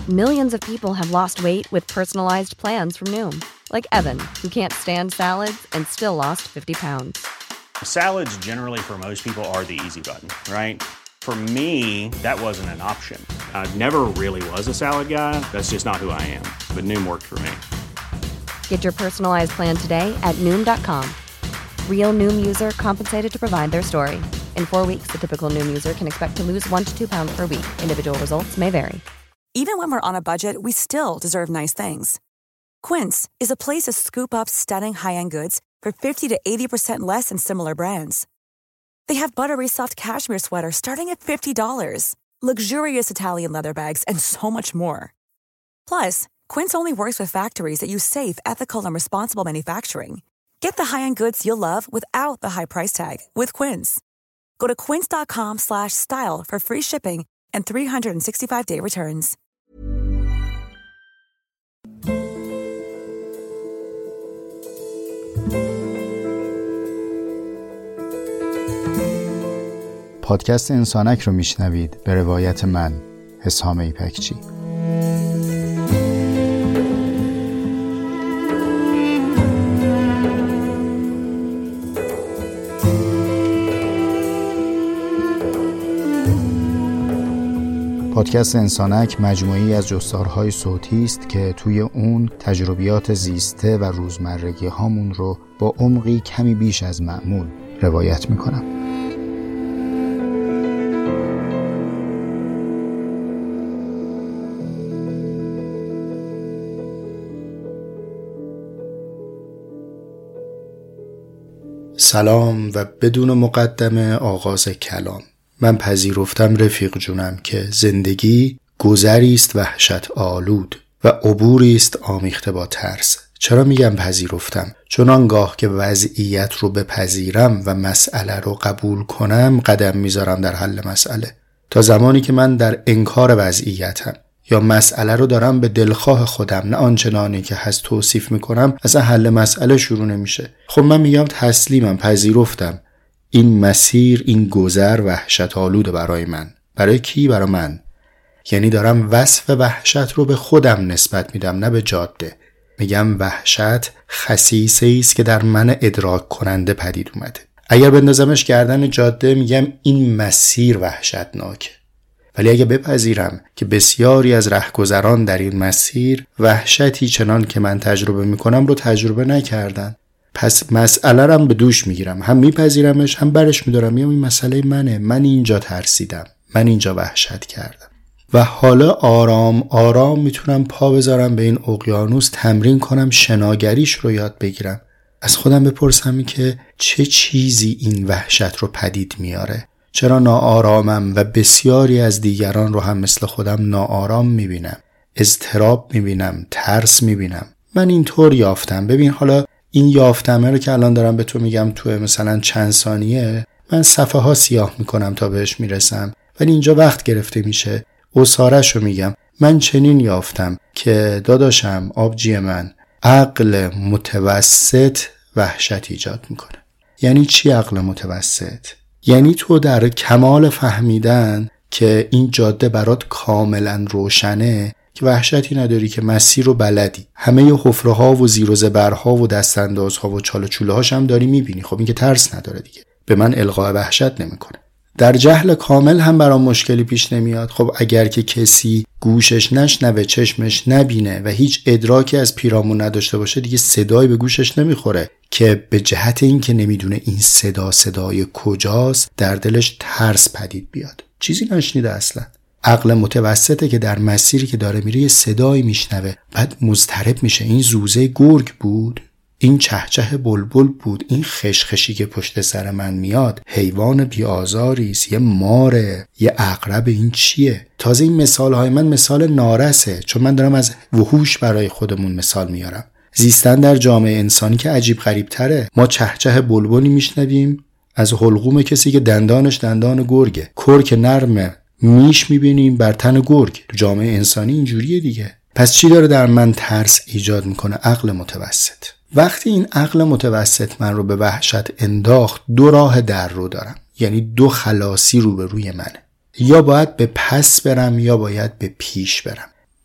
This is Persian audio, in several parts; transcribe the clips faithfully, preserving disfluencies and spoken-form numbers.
Millions of people have lost weight with personalized plans from Noom. Like Evan, who can't stand salads and still lost fifty pounds. Salads generally for most people are the easy button, right? For me, that wasn't an option. I never really was a salad guy. That's just not who I am. But Noom worked for me. Get your personalized plan today at Noom dot com. Real Noom user compensated to provide their story. In four weeks, the typical Noom user can expect to lose one to two pounds per week. Individual results may vary. Even when we're on a budget, we still deserve nice things. Quince is a place to scoop up stunning high-end goods for fifty to eighty percent less than similar brands. They have buttery soft cashmere sweaters starting at fifty dollars, luxurious Italian leather bags, and so much more. Plus, Quince only works with factories that use safe, ethical, and responsible manufacturing. Get the high-end goods you'll love without the high price tag with Quince. Go to quince dot com slash style for free shipping and three sixty-five day returns. پادکست انسانک رو میشنوید به روایت من، حسام ایپکچی. پادکست انسانک مجموعه‌ای از جستارهای صوتی است که توی اون تجربیات زیسته و روزمرگی هامون رو با عمقی کمی بیش از معمول روایت میکنم. سلام و بدون مقدمه آغاز کلام. من پذیرفتم رفیق جونم که زندگی گذری است وحشت آلود و عبوری است آمیخته با ترس. چرا میگم پذیرفتم؟ چون آنگاه که وضعیت رو بپذیرم و مسئله رو قبول کنم قدم میذارم در حل مسئله. تا زمانی که من در انکار وضعیتم یا مسئله رو دارم به دلخواه خودم نه آنچنانی که هست توصیف میکنم، اصلا حل مسئله شروع نمیشه. خب من میگم تسلیمم، پذیرفتم. این مسیر، این گذر وحشت آلوده برای من. برای کی؟ برای من. یعنی دارم وصف وحشت رو به خودم نسبت میدم، نه به جاده. میگم وحشت خصیصه‌ای است که در من ادراک کننده پدید اومده. اگر بندازمش گردن جاده میگم این مسیر وحشتناکه. ولی اگه بپذیرم که بسیاری از رهگذران در این مسیر وحشتی چنان که من تجربه میکنم رو تجربه نکردن، پس مسئله رو به دوش میگیرم، هم میپذیرمش هم برش میدارم. میگم این مسئله منه، من اینجا ترسیدم، من اینجا وحشت کردم و حالا آرام آرام میتونم پا بذارم به این اقیانوس، تمرین کنم، شناگریش رو یاد بگیرم. از خودم بپرسم که چه چیزی این وحشت رو پدید میاره، چرا ناآرامم و بسیاری از دیگران رو هم مثل خودم ناآرام میبینم، اضطراب میبینم، ترس میبینم. من اینطور یافتم. ببین حالا این یافتمه رو که الان دارم به تو میگم تو مثلا چند ثانیه من صفحه ها سیاه میکنم تا بهش میرسم، ولی اینجا وقت گرفته میشه. اصارش رو میگم. من چنین یافتم که داداشم آبجی من، عقل متوسط وحشت ایجاد میکنه. یعنی چی عقل متوسط؟ یعنی تو در کمال فهمیدن که این جاده برات کاملا روشنه که وحشتی نداری، که مسیر رو بلدی، همه حفره ها و زیر و زبرها و دستاندازها و چاله چوله هاش هم داری میبینی. خب این که ترس نداره دیگه، به من القاء وحشت نمیکنه. در جهل کامل هم برام مشکلی پیش نمیاد. خب اگر که کسی گوشش نشنوه، چشمش نبینه و هیچ ادراکی از پیرامون نداشته باشه، دیگه صدایی به گوشش نمیخوره که به جهت این که نمیدونه این صدا صدای کجاست در دلش ترس پدید بیاد. چیزی نشنیده اصلا. عقل متوسطه که در مسیری که داره میره یه صدایی میشنوه، بعد مضطرب میشه. این زوزه گرگ بود، این چهچه بلبل بود، این خشخشی که پشت سر من میاد حیوان بی‌آزاریست، یه ماره، یه عقرب، این چیه؟ تازه این مثال های من مثال نارسه، چون من دارم از وحوش برای خودمون مثال میارم. زیستن در جامعه انسانی که عجیب غریب تره. ما چهچه بلبلی میشنویم از حلقوم کسی که دندانش دندان گرگه، کرک نرمه میش میبینیم بر تن گرگ. تو جامعه انسانی اینجوریه دیگه. پس چی داره در من ترس ایجاد میکنه؟ عقل متوسط. وقتی این عقل متوسط من رو به وحشت انداخت، دو راه در رو دارم، یعنی دو خلاصی رو به روی منه. یا باید به پس برم یا باید به پیش برم.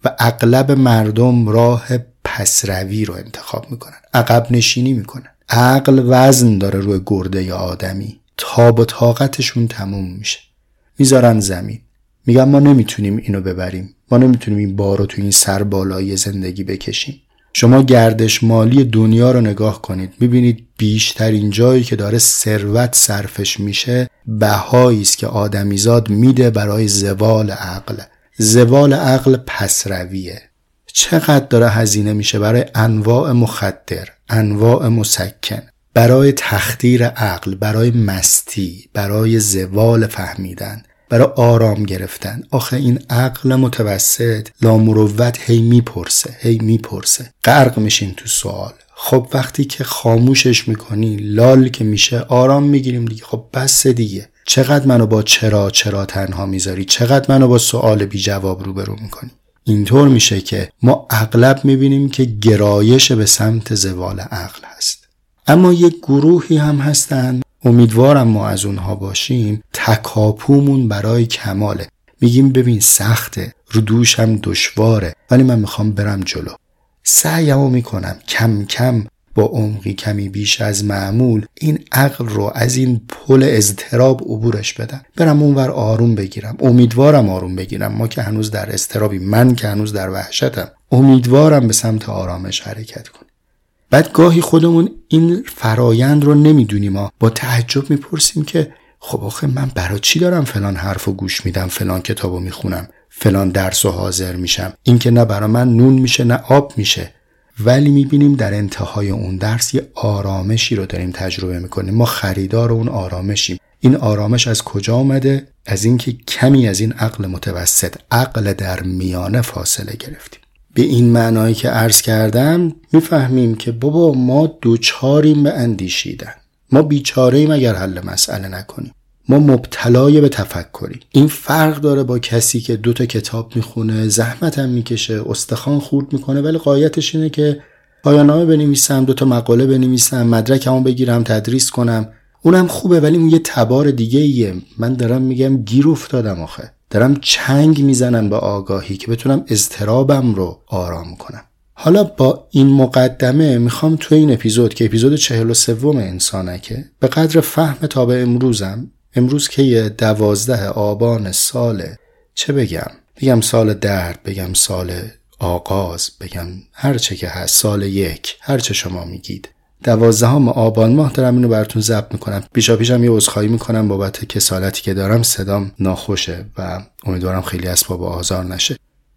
و اغلب مردم راه پسروی رو انتخاب میکنن، عقب نشینی میکنن. عقل وزن داره روی گرده آدمی، تاب و طاقتشون تموم میشه، میذارن زمین، میگن ما نمیتونیم اینو ببریم، ما نمیتونیم این بار رو تو این سربالایی زندگی بکشیم. شما گردش مالی دنیا رو نگاه کنید، میبینید بیشترین جایی که داره ثروت صرفش میشه بهایی است که آدمیزاد میده برای زوال عقل. زوال عقل پسرویه. چقدر داره هزینه میشه برای انواع مخدر، انواع مسکن، برای تخدیر عقل، برای مستی، برای زوال فهمیدن، برای آرام گرفتن. آخه این عقل متوسط لامروت هی میپرسه هی میپرسه غرق میشین تو سوال. خب وقتی که خاموشش میکنی، لال که میشه، آرام میگیریم دیگه. خب بس دیگه، چقدر منو با چرا چرا تنها میذاری، چقدر منو با سوال بی جواب روبرو میکنی. اینطور میشه که ما اغلب میبینیم که گرایش به سمت زوال عقل هست. اما یک گروهی هم هستن، امیدوارم ما از اونها باشیم، تکاپومون برای کماله. میگیم ببین سخته، رو دوشم دشواره، ولی من میخوام برم جلو. سعیمو میکنم کم کم با عمقی کمی بیش از معمول این عقل رو از این پل اضطراب عبورش بدم، برم اونور آروم بگیرم. امیدوارم آروم بگیرم. ما که هنوز در اضطرابی، من که هنوز در وحشتم، امیدوارم به سمت آرامش حرکت کنیم. بعد گاهی خودمون این فرایند رو نمیدونیم، ما با تعجب میپرسیم که خب آخه من برای چی دارم فلان حرفو گوش میدم، فلان کتابو میخونم، فلان درسو حاضر میشم؟ این که نه برای من نون میشه نه آب میشه. ولی میبینیم در انتهای اون درس یه آرامشی رو داریم تجربه میکنیم. ما خریدار اون آرامشیم. این آرامش از کجا آمده؟ از اینکه کمی از این عقل متوسط، عقل در میانه فاصله گرفتیم. به این معنایی که عرض کردم میفهمیم که بابا ما دوچاریم به اندیشیدن، ما بیچاره‌ایم اگر حل مسئله نکنیم، ما مبتلای به تفکری. این فرق داره با کسی که دوتا کتاب میخونه، زحمت هم میکشه، استخوان خورد میکنه، ولی غایتش اینه که پایان‌نامه بنویسم، دوتا مقاله بنویسم، مدرکمو بگیرم، تدریس کنم. اونم خوبه، ولی اون یه تبار دیگه ایه. من دارم میگم گیر افتادم، آخه دارم چنگ میزنم به آگاهی که بتونم اضطرابم رو آرام کنم. حالا با این مقدمه میخوام تو این اپیزود که اپیزود چهل و سوم انسانکه، به قدر فهم تا به امروزم، امروز که یه دوازده آبان ساله، چه بگم؟ بگم سال درد، بگم سال آغاز، بگم هر چه که هست، سال یک، هر چه شما میگید. دوازدهم آبان ماه دارم اینو براتون ضبط میکنم. پیشا پیشم یه عذرخواهی میکنم بابت کسالتی که دارم، صدام ناخوشه و امیدوارم خیلی اسباب آزار نشه.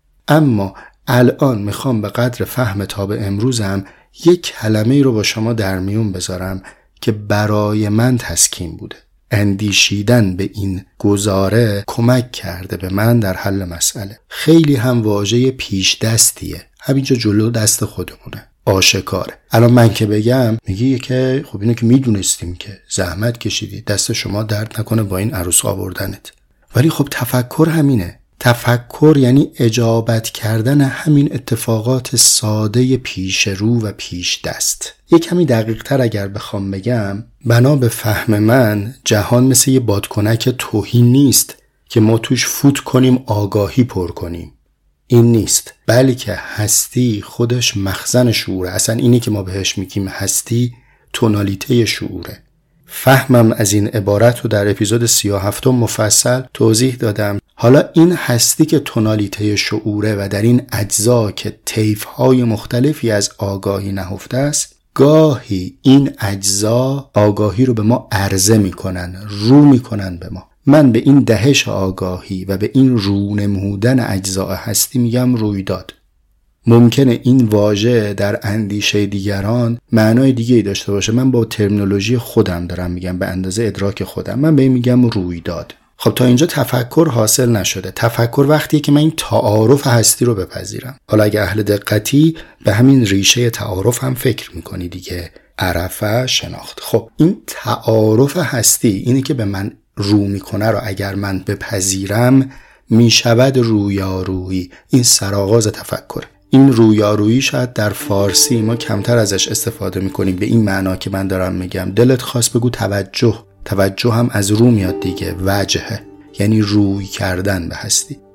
اما الان میخوام به قدر فهم تا به امروزم یک کلمه رو با شما در میون بذارم که برای من تسکین بوده. اندیشیدن به این گزاره کمک کرده به من در حل مسئله. خیلی هم واژه پیش دستیه، همینجا جلو دست خودمونه، آشکاره. الان من که بگم میگی که خب اینو که میدونستیم که زحمت کشیدی، دست شما درد نکنه با این عروس آوردنت. ولی خب تفکر همینه. تفکر یعنی اجابت کردن همین اتفاقات ساده پیش رو و پیش دست. یه کمی دقیق تر اگر بخوام بگم، بنا به فهم من جهان مثل یه بادکنک توهین نیست که ما توش فوت کنیم آگاهی پر کنیم. این نیست، بلکه هستی خودش مخزن شعوره. اصلا اینی که ما بهش میگیم هستی تونالیته شعوره. فهمم از این عبارت رو در اپیزود سی و هفتم مفصل توضیح دادم. حالا این هستی که تونالیته شعوره و در این اجزا که طیف‌های مختلفی از آگاهی نهفته است، گاهی این اجزا آگاهی رو به ما عرضه میکنن، رو میکنن به ما. من به این دهش آگاهی و به این رو نمودن اجزا هستی میگم رویداد. ممکنه این واژه در اندیشه دیگران معنای دیگه‌ای داشته باشه. من با ترمینولوژی خودم دارم میگم، به اندازه ادراک خودم من به این میگم رویداد. خب تا اینجا تفکر حاصل نشده. تفکر وقتیه که من این تعارف هستی رو بپذیرم. حالا اگه اهل دقتی به همین ریشه تعارف هم فکر میکنی دیگه، عرفه، شناخت. خب این تعارف هستی، اینی که به من رو میکنه رو اگر من بپذیرم میشود رویارویی. این سرآغاز تفکر. این رویارویی شاید در فارسی ما کمتر ازش استفاده میکنیم به این معنا که من دارم میگم. دلت خواست بگو توجه. توجه هم از رو میاد دیگه، وجهه، یعنی روی کردن به هستی.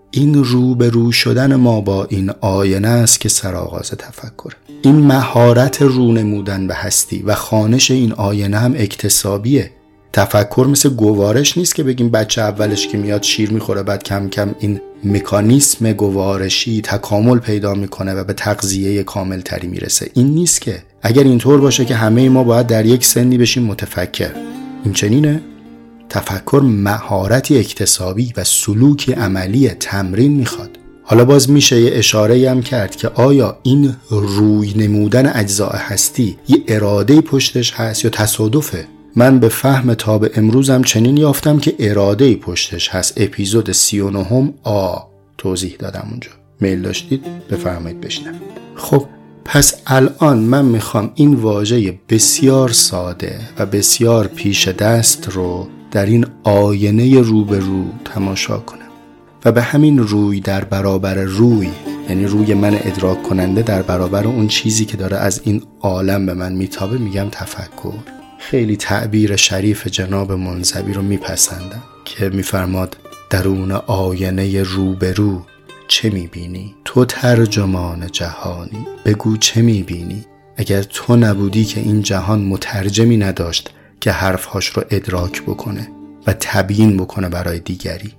این روبرو شدن ما با این آینه است که سرآغاز تفکر. این مهارت رونمودن به هستی و خوانش این آینه هم اکتسابیه. تفکر مثل گوارش نیست که بگیم بچه اولش که میاد شیر میخوره بعد کم کم این مکانیسم گوارشی تکامل پیدا میکنه و به تغذیه کامل تری میرسه. این نیست که. اگر اینطور باشه که همه ما باید در یک سنی بشیم متفکر. این چنینه؟ تفکر مهارتی اکتسابی و سلوکی عملی تمرین میخواد. حالا باز میشه یه اشاره هم کرد که آیا این روی نمودن اجزاء هستی یه اراده پشتش هست یا تصادفه؟ من به فهم تا به امروزم چنین یافتم که اراده پشتش هست. اپیزود سی و نهم آ توضیح دادم اونجا. میل داشتید بفرمایید بشنم. خب پس الان من میخوام این واژه بسیار ساده و بسیار پیش دست رو در این آینه روبرو تماشا کنم و به همین روی در برابر روی، یعنی روی من ادراک کننده در برابر اون چیزی که داره از این عالم به من میتابه میگم تفکر. خیلی تعبیر شریف جناب منزوی رو میپسندم که میفرماد درون آینه روبرو چه میبینی؟ تو ترجمان جهانی، بگو چه میبینی؟ اگر تو نبودی که این جهان مترجمی نداشت که حرفهاش رو ادراک بکنه و تبیین بکنه برای دیگری.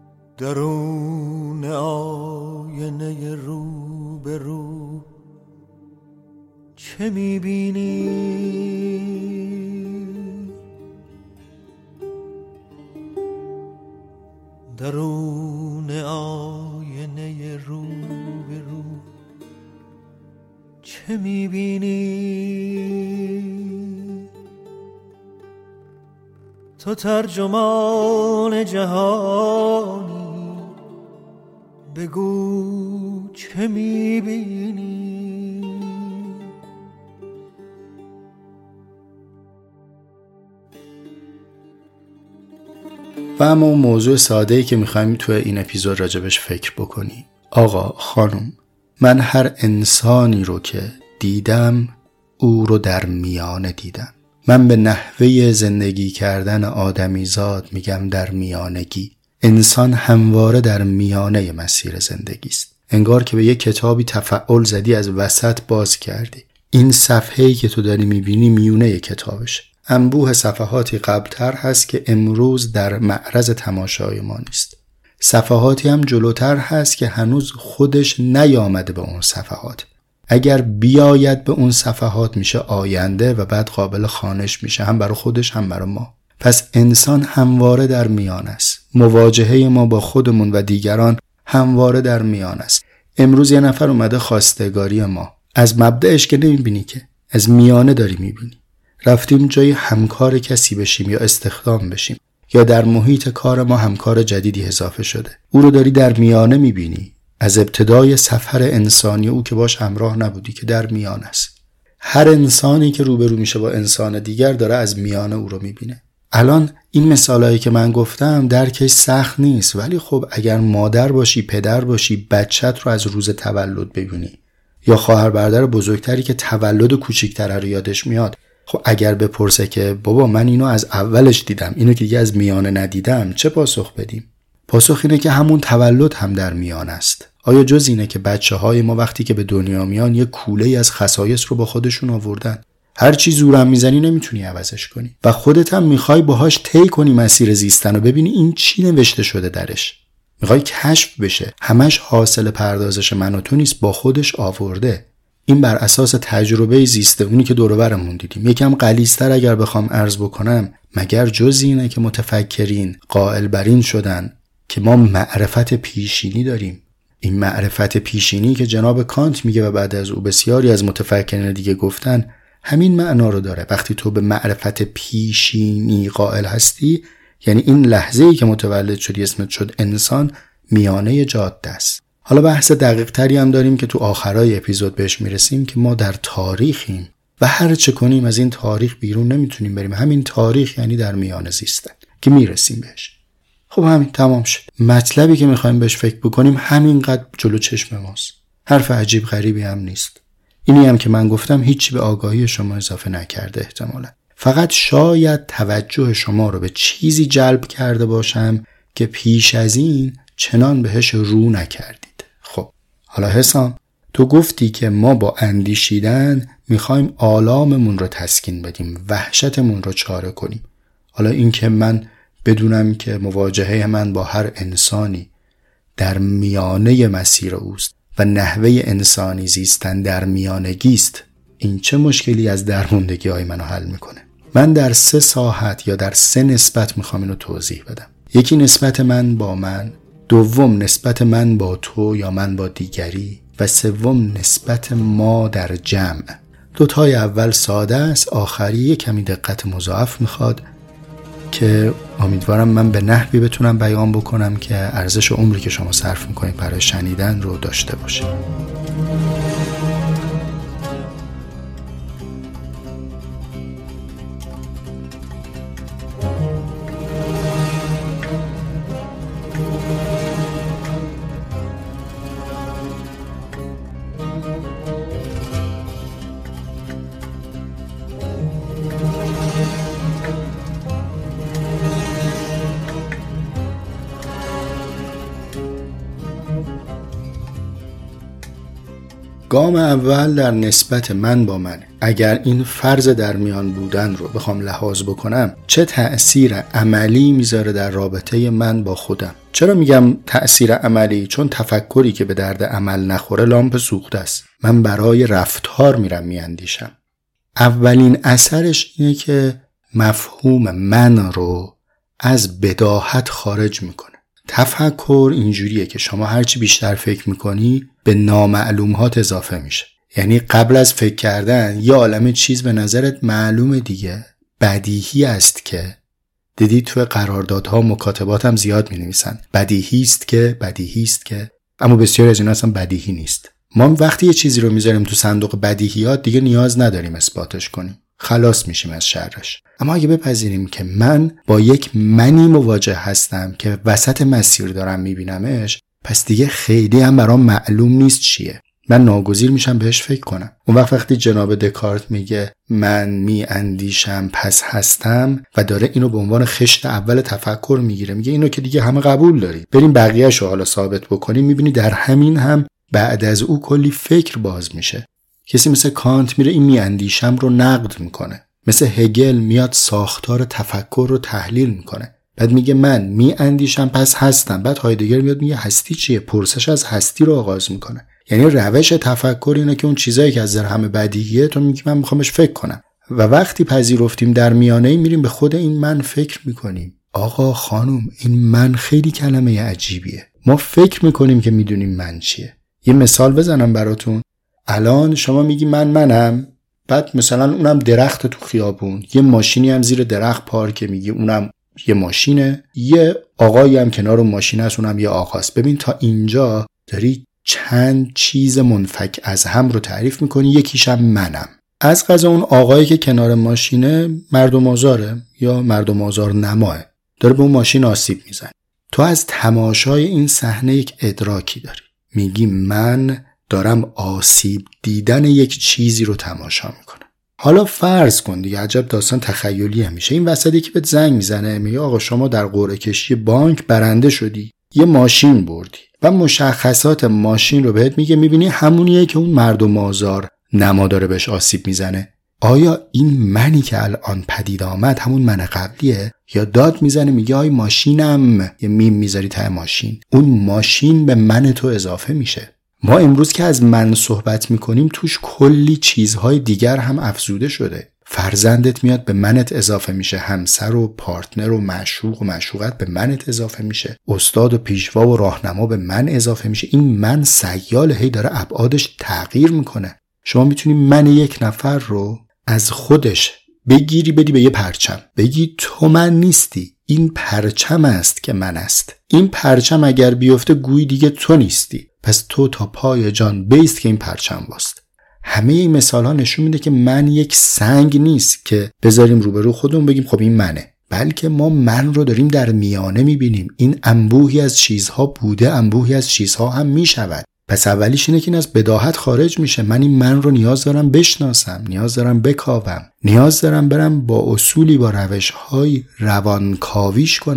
درون آینه روبرو چه میبینی؟ درون آینه روبرو چه میبینی؟ تو ترجمان جهانی، بگو چه میبینی؟ و اما اون موضوع ساده‌ای که میخوایم تو این اپیزود راجبش فکر بکنی. آقا خانم، من هر انسانی رو که دیدم او رو در میانه دیدم. من به نحوه زندگی کردن آدمیزاد میگم در میانگی. انسان همواره در میانه مسیر زندگی است. انگار که به یک کتابی تفعول زدی از وسط باز کردی. این صفحه‌ای که تو داری میبینی میونه کتابش. انبوه صفحاتی قبلتر هست که امروز در معرض تماشای ما نیست. صفحاتی هم جلوتر هست که هنوز خودش نیامده به اون صفحات. اگر بیاید به اون صفحات میشه آینده و بعد قابل خوانش میشه، هم برای خودش هم برای ما. پس انسان همواره در میان است. مواجهه ما با خودمون و دیگران همواره در میان است. امروز یه نفر اومده خواستگاری ما. از مبدأش که نمیبینی که، از میانه داری میبینی. رفتیم جای همکار کسی بشیم یا استخدام بشیم یا در محیط کار ما همکار جدیدی اضافه شده. او رو داری در میانه میبینی. از ابتدای سفر انسانی او که باش همراه نبودی که در میان است. هر انسانی که روبرو میشه با انسان دیگر داره از میانه او رو میبینه. الان این مثالایی که من گفتم درکش سخت نیست، ولی خب اگر مادر باشی، پدر باشی، بچت رو از روز تولد ببینی یا خواهر برادر بزرگتری که تولد کوچیک‌تر رو یادش میاد، خب اگر بپرسه که بابا من اینو از اولش دیدم، اینو که دیگه از میانه ندیدم، چه پاسخ بدیم؟ پاسخ اینه که همون تولد هم در میان است. آیا جز اینه که بچه های ما وقتی که به دنیا میان یه کوله از خصایص رو با خودشون آوردن؟ هر چی زورم میزنی نمیتونی عوضش کنی و خودت هم میخوای باهاش طی کنی مسیر زیستن و ببینی این چی نوشته شده درش. میخوای کشف بشه. همش حاصل پردازش من و تو نیست، با خودش آورده. این بر اساس تجربه زیسته، اونی که دور و برمون دیدیم. یکم غلیظ‌تر اگر بخوام عرض بکنم، مگر جز اینه که متفکرین قائل بر این شدن که ما معرفت پیشینی داریم؟ این معرفت پیشینی که جناب کانت میگه و بعد از او بسیاری از متفکرین دیگه گفتن همین معنا رو داره. وقتی تو به معرفت پیشینی قائل هستی، یعنی این لحظه‌ای که متولد شدی اسمت شد انسان، میانه جاده است. حالا بحث دقیق تری هم داریم که تو آخرای اپیزود بهش میرسیم که ما در تاریخیم و هر چه کنیم از این تاریخ بیرون نمیتونیم بریم. همین تاریخ یعنی در میانه زیستن که میرسیم بهش. خب همین تمام شد. مطلبی که میخوایم بهش فکر بکنیم همینقدر جلو چشم ماست. حرف عجیب غریبی هم نیست. اینی هم که من گفتم هیچی به آگاهی شما اضافه نکرده احتمالا. فقط شاید توجه شما رو به چیزی جلب کرده باشم که پیش از این چنان بهش رو نکردید. خب حالا حسام، تو گفتی که ما با اندیشیدن میخوایم آلاممون رو تسکین بدیم، وحشتمون رو چاره کنیم. حالا این که من بدونم که مواجهه من با هر انسانی در میانه مسیر اوست و نحوه انسانی زیستن در میانگی است، این چه مشکلی از درموندگی های منو حل میکنه؟ من در سه ساحت یا در سه نسبت میخوام اینو توضیح بدم. یکی نسبت من با من، دوم نسبت من با تو یا من با دیگری، و سوم نسبت ما در جمع. دوتای اول ساده است، آخری کمی دقت مضاعف میخواد که امیدوارم من به نحوی بتونم بیان بکنم که ارزش عمری که شما صرف میکنید برای شنیدن رو داشته باشه. گام اول در نسبت من با من. اگر این فرض در میان بودن رو بخوام لحاظ بکنم، چه تأثیر عملی میذاره در رابطه من با خودم؟ چرا میگم تأثیر عملی؟ چون تفکری که به درد عمل نخوره لامپ سوخته است. من برای رفتار میرم میاندیشم. اولین اثرش اینه که مفهوم من رو از بداهت خارج میکنه. تفکر اینجوریه که شما هرچی بیشتر فکر میکنی به نامعلومات اضافه میشه. یعنی قبل از فکر کردن یه عالمه چیز به نظرت معلومه دیگه، بدیهی است که، دیدی توی قراردادها مکاتبات هم زیاد مینویسن بدیهی است که، بدیهی است که، اما بسیاری از اینا اصلا بدیهی نیست. ما وقتی یه چیزی رو میذاریم تو صندوق بدیهیات دیگه نیاز نداریم اثباتش کنیم، خلاص میشیم از شرش. اما اگه بپذیریم که من با یک منی مواجه هستم که وسط مسیر دارم میبینمش، پس دیگه خیلی هم برام معلوم نیست چیه، من ناگزیر میشم بهش فکر کنم. اون وقت وقتی جناب دکارت میگه من می اندیشم پس هستم و داره اینو به عنوان خشت اول تفکر میگیره، میگه اینو که دیگه همه قبول داری، بریم بقیه‌شو حالا ثابت بکنیم، میبینی در همین هم بعد از او کلی فکر باز میشه. کسی مثل کانت میره این می اندیشم رو نقد میکنه، مثل هگل میاد ساختار تفکر رو تحلیل میکنه، بعد میگه من می اندیشم پس هستم، بعد هایدگر میاد میگه هستی چیه، پرسش از هستی رو آغاز میکنه. یعنی روش تفکر اینه که اون چیزایی که از در همه بدیهیه تو میگی من میخوامش فکر کنم، و وقتی پذیرفتیم در میانه میریم به خود این من فکر میکنیم. آقا خانم، این من خیلی کلمه عجیبیه. ما فکر میکنیم که میدونیم من چیه. یه مثال بزنم براتون. الان شما میگی من منم، بعد مثلا اونم درخت تو خیابون، یه ماشینی هم زیر درخت پارکه، میگی اونم یه ماشینه، یه آقایی هم کنار اون ماشین هست، اونم یه آقاست. ببین تا اینجا داری چند چیز منفک از هم رو تعریف میکنی، یکیش هم منم. از قضا اون آقایی که کنار ماشینه مردم آزاره یا مردم آزار نماه، داره به اون ماشین آسیب میزنه. تو از تماشای این صحنه یک ادراکی داری، میگی من دارم آسیب دیدن یک چیزی رو تماشا میکنم. حالا فرض کن دیگه، عجب داستان تخیلی هم میشه، این وسطی که بهت زنگ میزنه میگه آقا شما در قرعه کشی بانک برنده شدی، یه ماشین بردی، و مشخصات ماشین رو بهت میگه، میبینی همونیه که اون مردم آزار نما داره بهش آسیب میزنه. آیا این منی که الان پدید آمد همون من قبلیه؟ یا داد میزنه میگه آی ماشینم، یه میم میذاری ته ماشین، اون ماشین به من تو اضافه میشه. ما امروز که از من صحبت میکنیم توش کلی چیزهای دیگر هم افزوده شده. فرزندت میاد به منت اضافه میشه، همسر و پارتنر و معشوق و معشوقت به منت اضافه میشه، استاد و پیشوا و راهنما به من اضافه میشه. این من سیال هی داره ابعادش تغییر میکنه. شما میتونی من یک نفر رو از خودش بگیری بدی به یه پرچم، بگی تو من نیستی، این پرچم است که من است. این پرچم اگر بیفته گویی دیگه تو نیستی، پس تو تا پای جان بیست که این پرچم باست. همه این مثال ها نشون میده که من یک سنگ نیست که بذاریم روبرو خودمون بگیم خب این منه، بلکه ما من رو داریم در میانه میبینیم. این انبوهی از چیزها بوده، انبوهی از چیزها هم میشود. پس اولیش اینه که این از بداهت خارج میشه. من این من رو نیاز دارم بشناسم، نیاز دارم بکاوم، نیاز دارم برم با اصولی با روش‌های روانکاویش کنم.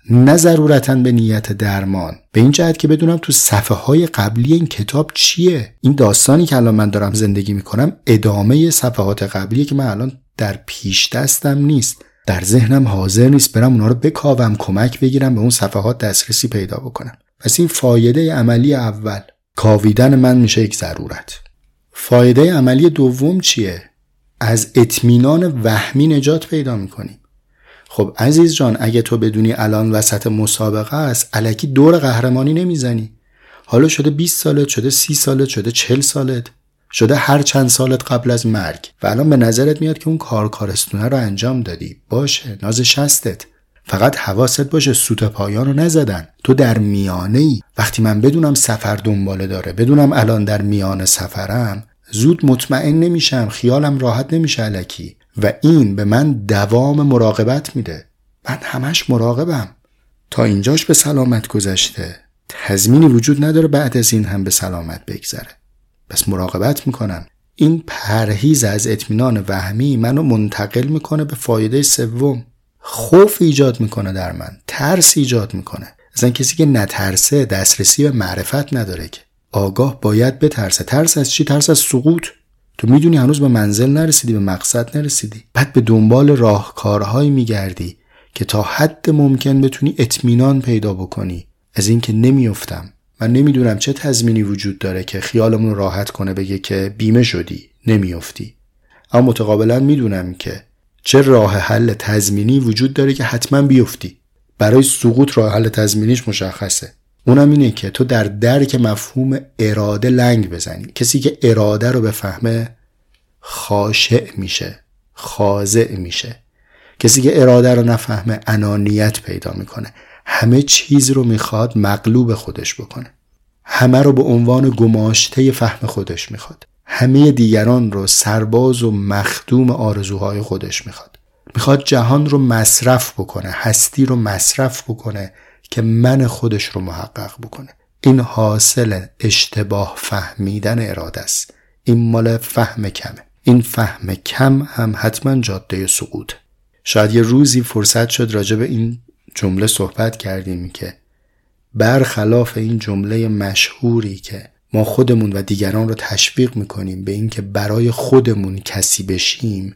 نه ضرورتاً به نیت درمان، به این جهت که بدونم تو صفحه های قبلی این کتاب چیه. این داستانی که الان من دارم زندگی میکنم ادامه صفحات قبلیه که من الان در پیش دستم نیست، در ذهنم حاضر نیست برم اونا رو بکاوم، کمک بگیرم به اون صفحات دسترسی پیدا بکنم. پس این فایده عملی اول، کاویدن من میشه یک ضرورت. فایده عملی دوم چیه؟ از اطمینان وهمی نجات پیدا میکنیم. خب عزیز جان، اگه تو بدونی الان وسط مسابقه است، الکی دور قهرمانی نمیزنی. حالا شده بیست سالت، شده سی سالت، شده چهل سالت، شده هر چند سالت قبل از مرگ و الان به نظرت میاد که اون کار کارستونه رو انجام دادی. باشه، ناز شستت. فقط حواست باشه سوت پایان رو نزدن. تو در میانه‌ای. وقتی من بدونم سفر دنباله داره، بدونم الان در میان سفرم، زود مطمئن نمیشم، خیالم راحت نمیشه الکی و این به من دوام مراقبت میده. من همش مراقبم. تا اینجاش به سلامت گذشته، تضمینی وجود نداره بعد از این هم به سلامت بگذره. پس مراقبت میکنم. این پرهیز از اطمینان وهمی منو منتقل میکنه به فایده سوم. خوف ایجاد میکنه در من، ترس ایجاد میکنه. اصلا کسی که نترسه دسترسی به معرفت نداره که. آگاه باید بترسه. ترس از چی؟ ترس از سقوط. تو میدونی هنوز به منزل نرسیدی، به مقصد نرسیدی، بعد به دنبال راهکارهایی میگردی که تا حد ممکن بتونی اطمینان پیدا بکنی از این که نمیافتم. من نمیدونم چه تضمینی وجود داره که خیالمون رو راحت کنه بگه که بیمه شدی، نمیافتی. اما متقابلا میدونم که چه راه حل تضمینی وجود داره که حتما بیفتی. برای سقوط راه حل تضمینیش مشخصه. اونم اینه که تو در درک مفهوم اراده لنگ بزنی. کسی که اراده رو بفهمه خاشع میشه، خاضع میشه. کسی که اراده رو نفهمه انانیت پیدا میکنه. همه چیز رو میخواد مغلوب خودش بکنه. همه رو به عنوان گماشته فهم خودش میخواد. همه دیگران رو سرباز و مخدوم آرزوهای خودش میخواد. میخواد جهان رو مصرف بکنه، هستی رو مصرف بکنه که من خودش رو محقق بکنه. این حاصل اشتباه فهمیدن اراده است. این مال فهم کمه. این فهم کم هم حتما جاده سقوط. شاید یه روزی فرصت شد راجع به این جمله صحبت کردیم که برخلاف این جمله مشهوری که ما خودمون و دیگران رو تشویق میکنیم به این که برای خودمون کسی بشیم،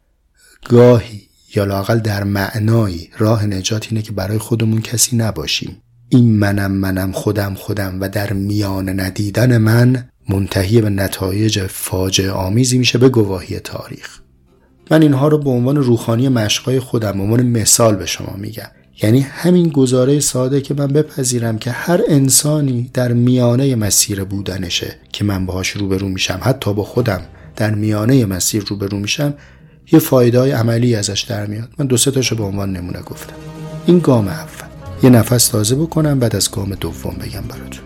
گاهی یا لااقل در معنایی راه نجات اینه که برای خودمون کسی نباشیم. این منم منم خودم خودم و در میان ندیدن من منتهی به نتایج فاجعه آمیزی میشه به گواهی تاریخ. من اینها رو به عنوان روحانی مشقای خودم به عنوان مثال به شما میگم. یعنی همین گزاره ساده که من بپذیرم که هر انسانی در میانه مسیر بودنشه که من باهاش روبرو میشم، حتی با خودم در میانه مسیر روبرو میشم، یه فایده‌های عملی ازش در میاد. من دو سه تاشو به عنوان نمونه گفتم. این گام اول. یه نفس تازه بکنم بعد از گام دوم بگم براتون.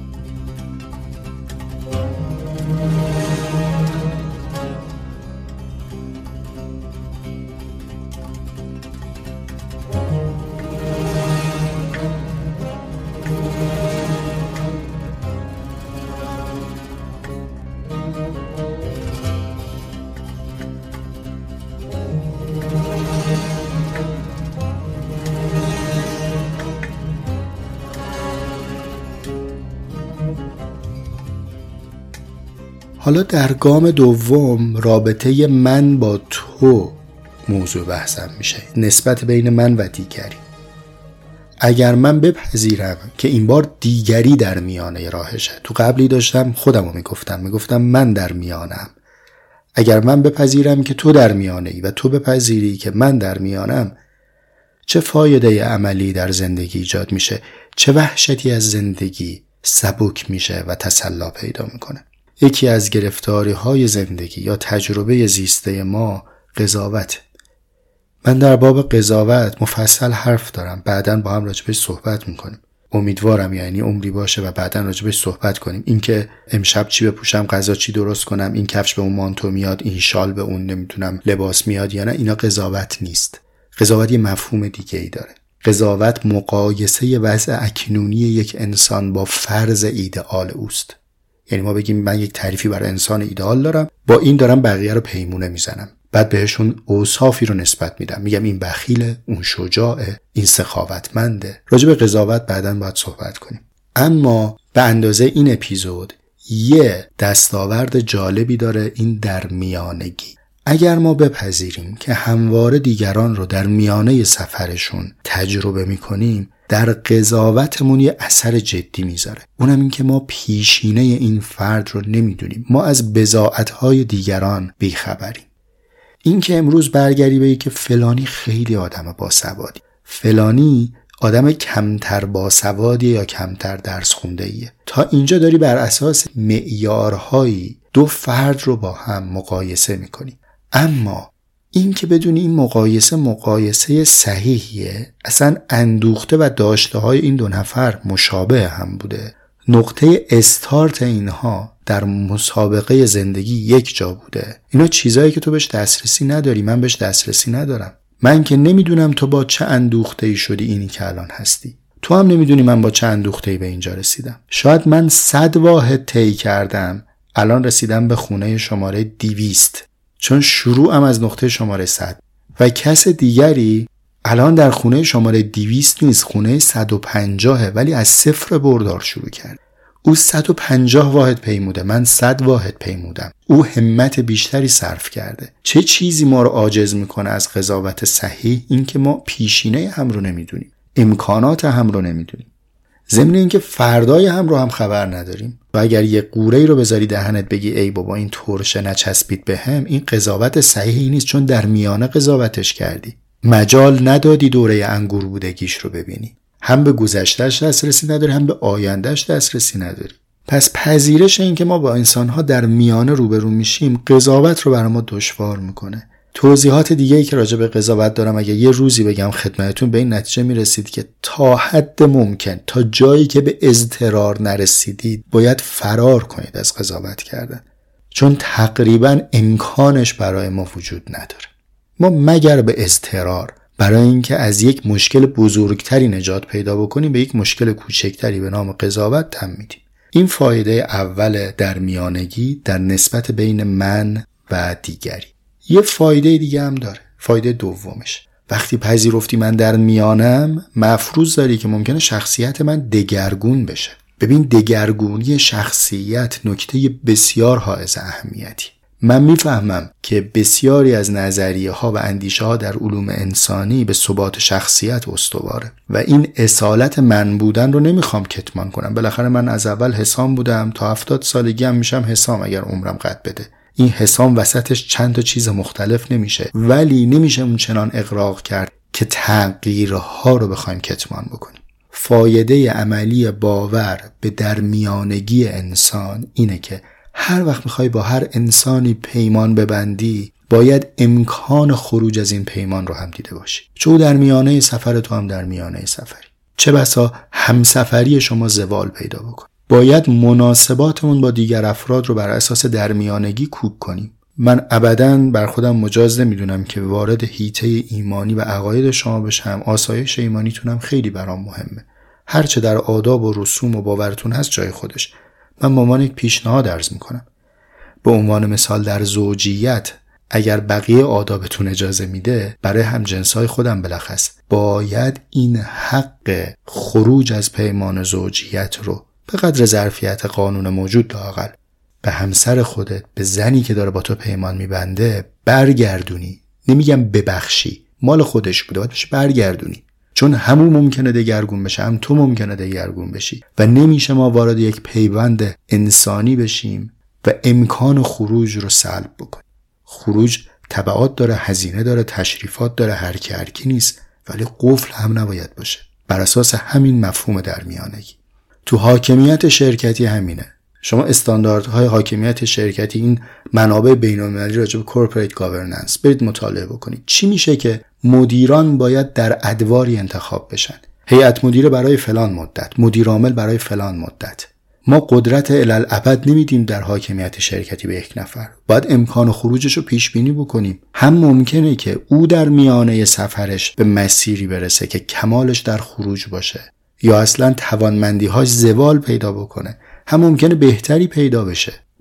حالا در گام دوم رابطه من با تو موضوع بحثم میشه، نسبت بین من و دیگری. اگر من بپذیرم که این بار دیگری در میانه راهشه، تو قبلی داشتم خودمو میگفتم میگفتم من در میانم. اگر من بپذیرم که تو در میانه ای و تو بپذیری که من در میانم، چه فایده عملی در زندگی ایجاد میشه؟ چه وحشتی از زندگی سبک میشه و تسلا پیدا میکنه؟ یکی از گرفتاری های زندگی یا تجربه زیسته ما قضاوت. من در باب قضاوت مفصل حرف دارم، بعداً با هم راجبش صحبت میکنیم. امیدوارم یعنی عمری باشه و بعداً راجبش صحبت کنیم. این که امشب چی بپوشم، غذا چی درست کنم، این کفش به اون مانتو میاد، این شال به اون نمیدونم لباس میاد یا نه، اینا قضاوت نیست. قضاوت یه مفهوم دیگه ای داره. قضاوت مقایسه وضع اکنونی یک انسان با فرض ایدئال اوست. یعنی ما بگیم من یک تعریفی برای انسان ایدئال دارم، با این دارم بقیه رو پیمونه میزنم. بعد بهشون اوصافی رو نسبت میدم، میگم این بخیله، اون شجاعه، این سخاوتمنده. راجع به قضاوت بعداً باید صحبت کنیم. اما به اندازه این اپیزود یه دستاورد جالبی داره، این در میانگی. اگر ما بپذیریم که همواره دیگران رو در میانه سفرشون تجربه میکنیم، در قضاوتمون یه اثر جدی میذاره. اونم این که ما پیشینه این فرد رو نمیدونیم، ما از بضاعت‌های دیگران بیخبریم. این که امروز برگردی بگی که فلانی خیلی آدم باسوادی، فلانی آدم کمتر باسوادی یا کمتر درس خونده‌ایه، تا اینجا داری بر اساس معیارهایی دو فرد رو با هم مقایسه میکنی. اما این که بدونی این مقایسه مقایسه صحیحیه، اصلا اندوخته و داشته های این دو نفر مشابه هم بوده، نقطه استارت اینها در مسابقه زندگی یک جا بوده، اینا چیزایی که تو بهش دسترسی نداری، من بهش دسترسی ندارم. من که نمیدونم تو با چه اندوخته‌ای شدی اینی که الان هستی، تو هم نمیدونی من با چه اندوخته‌ای به اینجا رسیدم. شاید من صد واحد طی کردم، الان رسیدم به خونه شماره دویست، چون شروعم از نقطه شماره صد، و کس دیگری الان در خونه شماره دویست نیست، خونه صد و پنجاه، ولی از صفر بردار شروع کرد. او صد و پنجاه واحد پیموده، من صد واحد پیمودم. او همت بیشتری صرف کرده. چه چیزی ما رو عاجز میکنه از قضاوت صحیح؟ این که ما پیشینه هم رو نمیدونیم، امکانات هم رو نمیدونیم، ضمن اینکه فردای هم رو هم خبر نداریم. و اگر یه قوره رو بذاری دهنت بگی ای بابا این ترشه نچسبید به هم، این قضاوت صحیحی نیست، چون در میانه قضاوتش کردی، مجال ندادی دوره انگور بودگیش رو ببینی. هم به گذشتهش دسترسی نداری، هم به آیندهش دسترسی نداری. پس پذیرش این که ما با انسانها در میانه روبرو میشیم قضاوت رو برای ما دشوار میکنه. توضیحات دیگه‌ای که راجع به قضاوت دارم اگه یه روزی بگم خدمتتون، به این نتیجه میرسید که تا حد ممکن، تا جایی که به اضطرار نرسیدید، باید فرار کنید از قضاوت کردن، چون تقریبا امکانش برای ما وجود نداره. ما مگر به اضطرار برای اینکه از یک مشکل بزرگتری نجات پیدا بکنیم به یک مشکل کوچکتری به نام قضاوت تن میدیم. این فایده اول در میانگی در نسبت بین من و دیگری. یه فایده دیگه هم داره، فایده دومش. وقتی پذیرفتی من در میانم، مفروض داری که ممکنه شخصیت من دگرگون بشه. ببین، دگرگونی شخصیت نکته بسیار حائز اهمیتی. من میفهمم که بسیاری از نظریه ها و اندیشه ها در علوم انسانی به ثبات شخصیت استواره و این اصالت من بودن رو نمیخوام کتمان کنم. بالاخره من از اول حسام بودم، تا هفتاد سالگی هم میشم حسام اگر عمرم قد بده. این حسام وسطش چند تا چیز مختلف نمیشه، ولی نمیشه اون چنان اغراق کرد که تغییرها رو بخوایم کتمان بکنیم. فایده عملی باور به درمیانگی انسان اینه که هر وقت میخوای با هر انسانی پیمان ببندی، باید امکان خروج از این پیمان رو هم دیده باشی. چون در میانه سفر تو هم در میانه سفری، چه بسا همسفری شما زوال پیدا بکن. باید مناسباتمون با دیگر افراد رو بر اساس درمیانگی کوک کنیم. من ابداً بر خودم مجاز نمیدونم که وارد حیطه ایمانی و عقاید شما بشم. آسایش ایمانیتونم خیلی برام مهمه. هرچه در آداب و رسوم و باورتون هست جای خودش. من به عنوان یک پیشنهاد عرض میکنم. به عنوان مثال در زوجیت، اگر بقیه آدابتون اجازه میده، برای همجنسای خودم بلخص باید این حق خروج از پیمان زوجیت رو به قدر ظرفیت قانون موجود لااقل به همسر خودت، به زنی که داره با تو پیمان میبنده برگردونی. نمیگم ببخشی، مال خودش بوده، باید بشه برگردونی، چون همون ممکنه دگرگون بشه، هم تو ممکنه دگرگون بشی و نمیشه ما وارد یک پیوند انسانی بشیم و امکان خروج رو سلب بکنیم. خروج تبعات داره، هزینه داره، تشریفات داره، هر کی هر کی نیست، ولی قفل هم نباید باشه. بر اساس همین مفهوم درمیانگی تو حاکمیت شرکتی همینه. شما استانداردهای حاکمیت شرکتی، این منابع بین‌المللی راجع به کورپوریت گاورننس برید مطالعه بکنید. چی میشه که مدیران باید در ادواری انتخاب بشن؟ هیئت مدیره برای فلان مدت، مدیر عامل برای فلان مدت. ما قدرت الالعبد نمیدیم در حاکمیت شرکتی به یک نفر. باید امکان خروجش رو پیش بینی بکنیم. هم ممکنه که او در میانه سفرش به مسیری برسه که کمالش در خروج باشه، یا اصلا توانمندی‌هاش زوال پیدا بکنه. هم ممکنه بهتری پیدا بشه.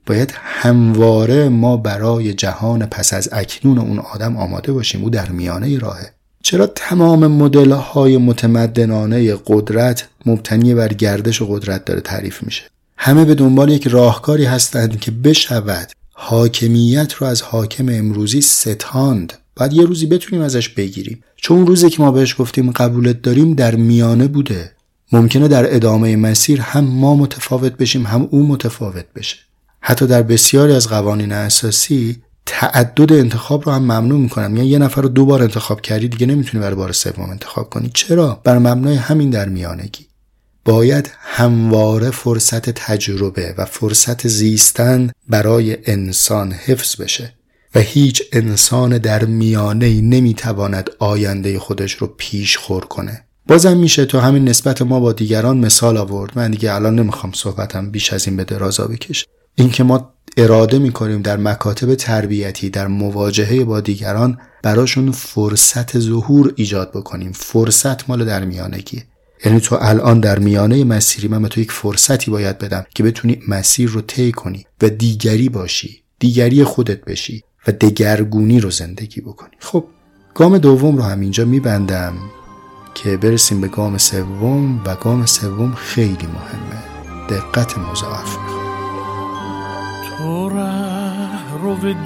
باید همواره ما برای جهان پس از اکنون اون آدم آماده باشیم. او در میانه راهه. چرا تمام مدل‌های متمدنانه قدرت مبتنی بر گردش و قدرت داره تعریف میشه؟ همه به دنبال یک راهکاری هستند که بشود حاکمیت رو از حاکم امروزی ستاند. بعد یه روزی بتونیم ازش بگیریم. چون اون روزی که ما بهش گفتیم قبولت داریم در میانه بوده. ممکنه در ادامه مسیر هم ما متفاوت بشیم هم اون متفاوت بشه. حتی در بسیاری از قوانین اساسی تعدد انتخاب رو هم ممنوع میکنن. یعنی یه نفر رو دو بار انتخاب کردی دیگه نمیتونی برای بار سوم انتخاب کنی. چرا؟ بر مبنای همین در میانگی. باید همواره فرصت تجربه و فرصت زیستن برای انسان حفظ بشه و هیچ انسان در میانه‌ای نمیتواند آینده خودش رو پیش خور کنه. بازم میشه تو همین نسبت ما با دیگران مثال آورد. من دیگه الان نمیخوام صحبتم بیش از این به درازا بکشه. این که ما اراده میکنیم در مکاتب تربیتی در مواجهه با دیگران براشون فرصت ظهور ایجاد بکنیم. فرصت مال در میانگی. یعنی تو الان در میانه مسیری، من به تو یک فرصتی باید بدم که بتونی مسیر رو طی کنی و دیگری باشی، دیگری خودت بشی و دگرگونی رو زندگی بکنی. خب گام دوم رو همینجا میبندم که برسیم به گام سوم و گام سوم خیلی مهمه. دقت مضاعف میخواد. تو ره رو به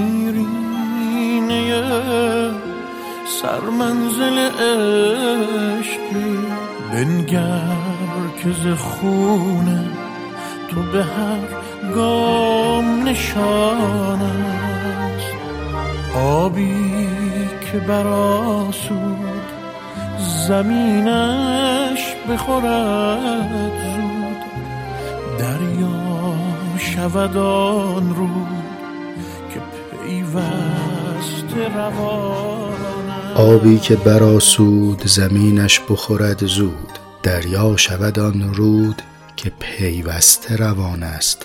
دیرینه سرمنزل عشقی بنگر که ز خونه تو به هر گام نشان است. آبی که برآسود زمینش بخورد زود، دریا شود آن رو که پیوسته روان. آبی که برآسود زمینش بخورد زود، دریا شود آن رود که پیوسته روان است.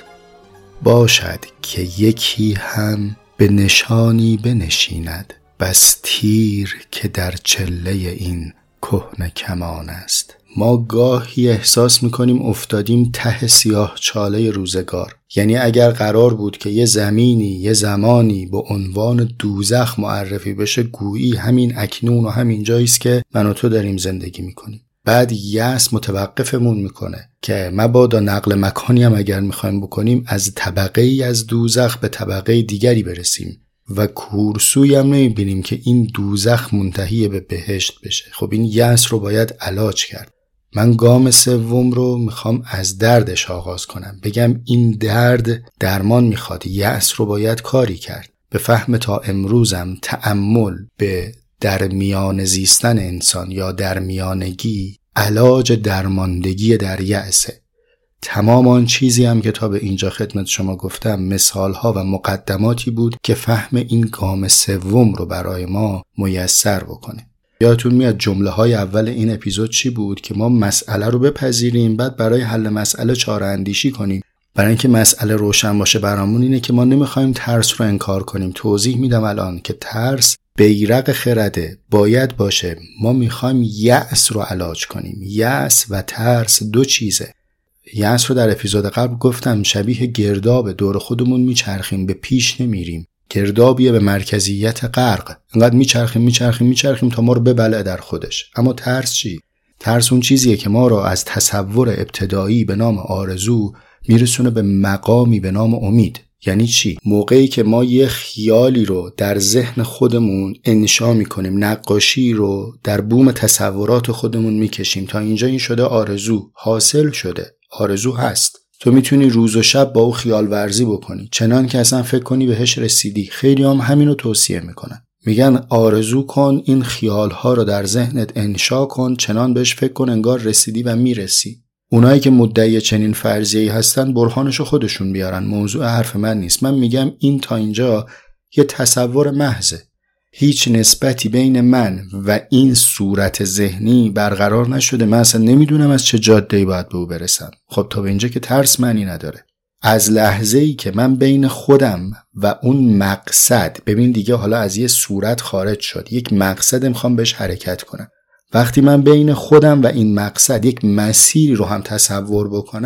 باشد که یکی هم به نشانی بنشیند، بس تیر که در چله این کهنه کمان است. ما گاهی احساس میکنیم افتادیم ته سیاه چاله روزگار. یعنی اگر قرار بود که یه زمینی یه زمانی به عنوان دوزخ معرفی بشه، گویی همین اکنون و همین جاییست که من و تو داریم زندگی میکنیم. بعد یأس متوقفمون میکنه که مبادا نقل مکانی هم اگر میخوایم بکنیم از طبقه ای از دوزخ به طبقه دیگری برسیم و کورسوی هم نمیبینیم که این دوزخ منتهی به بهشت بشه. خب این یأس رو باید علاج کرد. من گام سوم رو میخوام از دردش آغاز کنم، بگم این درد درمان میخواد، یأس رو باید کاری کرد. به فهم تا امروزم تأمل به در میان زیستن انسان یا در میانگی علاج درماندگی در یأسه. تمام آن چیزی هم که تا به اینجا خدمت شما گفتم مثالها و مقدماتی بود که فهم این گام سوم رو برای ما میسر بکنه. یادتون میاد جمله های اول این اپیزود چی بود؟ که ما مسئله رو بپذیریم، بعد برای حل مسئله چاره اندیشی کنیم. برای اینکه مسئله روشن باشه برامون اینه که ما نمیخوایم ترس رو انکار کنیم. توضیح میدم الان که ترس بیرق خرده، باید باشه. ما میخوایم یأس رو علاج کنیم. یأس و ترس دو چیزه. یأس رو در اپیزود قبل گفتم شبیه گرداب دور خودمون میچرخیم، به پیش نمیریم. گردابیه به مرکزیت غرق، انقدر میچرخیم میچرخیم میچرخیم تا ما رو ببلعه در خودش. اما ترس چی؟ ترس اون چیزیه که ما رو از تصور ابتدایی به نام آرزو میرسونه به مقامی به نام امید. یعنی چی؟ موقعی که ما یه خیالی رو در ذهن خودمون انشا میکنیم، نقاشی رو در بوم تصورات خودمون میکشیم، تا اینجا این شده آرزو، حاصل شده، آرزو هست. تو میتونی روز و شب با او خیال ورزی بکنی، چنان که اصلا فکر کنی بهش رسیدی. خیلی هم همینو توصیه میکنن، میگن آرزو کن، این خیالها رو در ذهنت انشا کن، چنان بهش فکر کن انگار رسیدی و میرسی. اونایی که مدعی چنین فرضیه‌ای هستن برهانشو خودشون بیارن، موضوع حرف من نیست. من میگم این تا اینجا یه تصور محضه، هیچ نسبتی بین من و این صورت ذهنی برقرار نشده. من اصلا نمیدونم از چه جاده‌ای باید به او برسم. خب تا به اینجا که ترس معنی نداره. از لحظه‌ای که من بین خودم و اون مقصد، ببین دیگه حالا از یه صورت خارج شد، یک مقصد میخوام بهش حرکت کنم. وقتی من بین خودم و این مقصد یک مسیری رو هم تصور بکنم،